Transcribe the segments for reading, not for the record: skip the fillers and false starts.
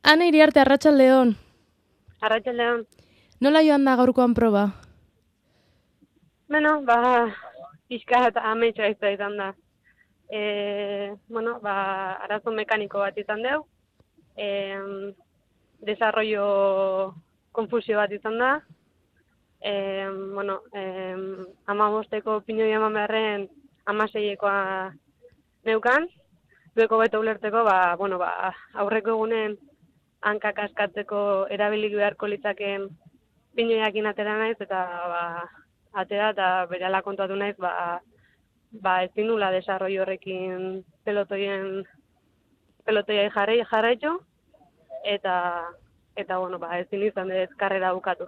Ana Iriarte, arratsaldeon. Arratsaldeon. Nola joan da gaurkoan proba? Bueno, pixka eta ametsa izan da. Arazo mekaniko bat izan deu. Desarrollo konfusio bat izan da. 15eko pinoi eman beharren 16ekoa neukan. Dueko beto ulertzeko, aurreko egunen hankak askatzeko erabilik beharko litzakeen pinoiakin atera naiz, eta atera eta berehala kontatu naiz, ezin nula desarrollo horrekin pelotoiai jarraitu, eta ezin izan dez karrera bukatu.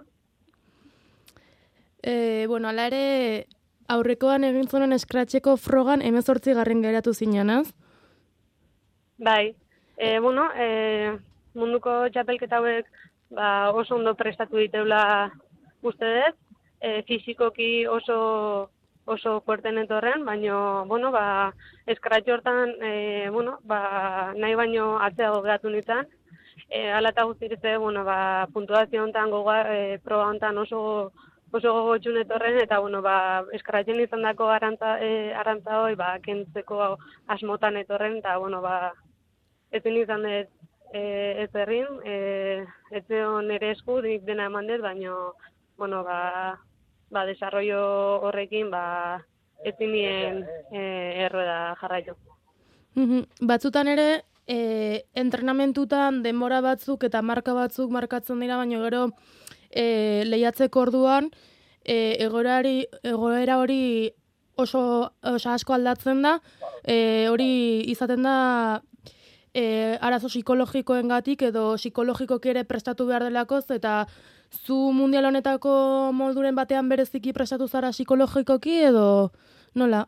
Hala ere, aurrekoan egin zonen eskratxeko frogan 18. geratu zinenaz? Bai, munduko txapelketa hauek oso ondo prestatu diteula uste dut, fisikoki oso fuerten etorren, baina, eskratxo hortan, nahi baino atzeago geratu nintzen. Hala eta guztiz, puntuazio honetan, proba honetan oso gogotxun etorren, eta, eskratxen izan dako arrantza hoi, kentzeko asmotan etorren, eta, ezin izan dut ez errin, ez zeon ere esku, nik dena eman dut, baina, desarrollo horrekin, ezin nien errueda jarraitu. Batzutan ere, entrenamentutan denbora batzuk eta marka batzuk markatzen dira, baina gero lehiatzeko orduan, egoera hori oso asko aldatzen da, hori izaten da arazo psikologikoengatik edo psikologikoki ere prestatu behar delakoz, eta zu mundial honetako molduren batean bereziki prestatu zara psikologikoki edo nola?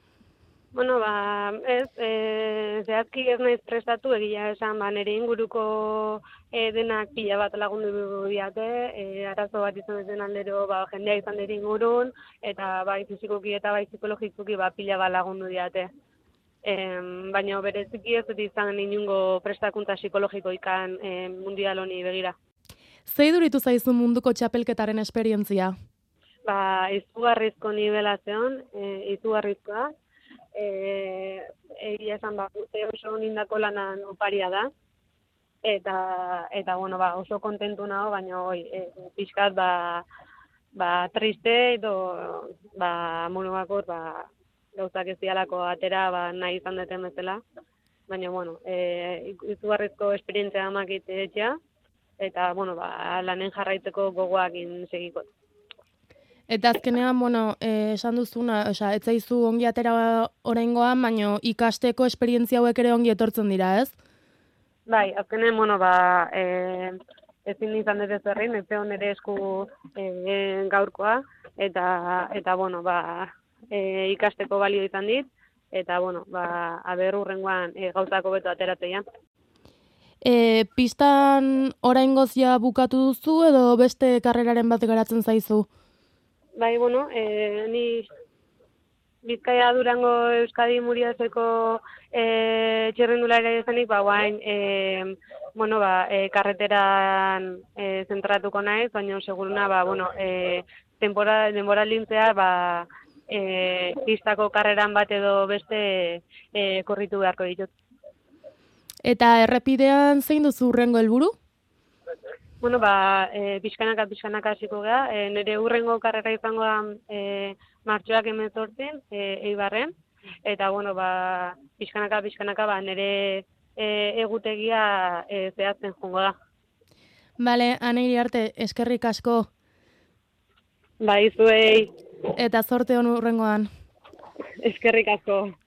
Zehazki ez naiz prestatu, egia esan, nire inguruko denak pila bat lagundu diate, arazo bat izan zen aldero jendea izan dira ingurun, eta bai fizikoki eta bai psikologikoki pila bat lagundu diate. Baina bereziki ez dut izan inungo prestakuntza psikologiko ikan mundial honi begira. Zei duritu zaizu munduko txapelketaren esperientzia? Izugarrizko nivela zeon, izugarrizkoa. Egia esan, urte oso nindako lanan oparia da. Eta oso kontentu nago, baina pixkat triste edo monogakor gauzak ez dialako atera nahi izan duten bezala. Baina, izugarrizko esperientzia amakit etxea, eta, lanen jarraitzeko gogoakin segiko. Eta azkenean, esan duzuna, ez zaizu ongi atera oraingoan, baina ikasteko esperientzia hauek ere ongi etortzen dira, ez? Bai, azkenean, ezin izan dut ez berrin, ez zeon ere esku gaurkoa, eta ikasteko balio izan dit, eta, aber hurrengoan gauzako beto ateratzea. Pistan oraingoz ja bukatu duzu edo beste karreraren bat garatzen zaizu? Bai, ni Bizkaia Durango Euskadi Muriazeko txirrindularia izanik, karreteran zentratuko naiz, baina seguruna, denbora lintzea, pistako karreran bat edo beste korritu beharko ditut. Eta errepidean zein duzu hurrengo helburu? Pixkanaka hasiko gara. Nire hurrengo karrera izango da martxoak 18, Eibarren. Eta, pixkanaka nire egutegia zehazten joango da. Bale, Ana Iriarte, eskerrik asko. Bai, zuei. Eta zorte hon hurrengoan. Eskerrik asko.